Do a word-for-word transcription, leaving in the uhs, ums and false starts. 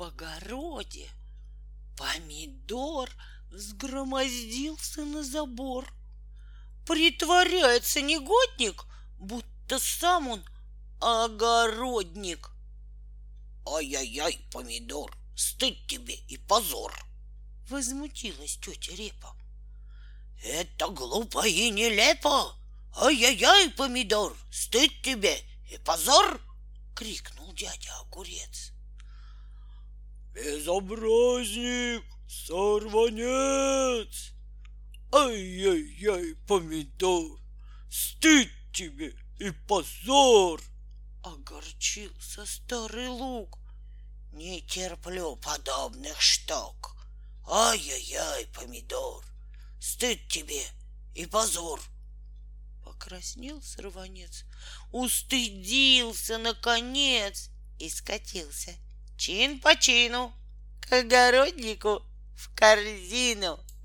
в огороде помидор взгромоздился на забор. Притворяется негодник, будто сам он огородник. Ай-яй-яй, помидор, стыд тебе и позор! Возмутилась тетя Репа. Это глупо и нелепо! Ай-яй-яй, помидор, стыд тебе и позор! Крикнул дядя Огурец. Безобразник, сорванец! Ай-яй-яй, помидор, стыд тебе и позор! Огорчился старый лук. Не терплю подобных штук. Ай-яй-яй, помидор, стыд тебе и позор! Покраснел сорванец, устыдился наконец и скатился чин по чину к огороднику в корзину.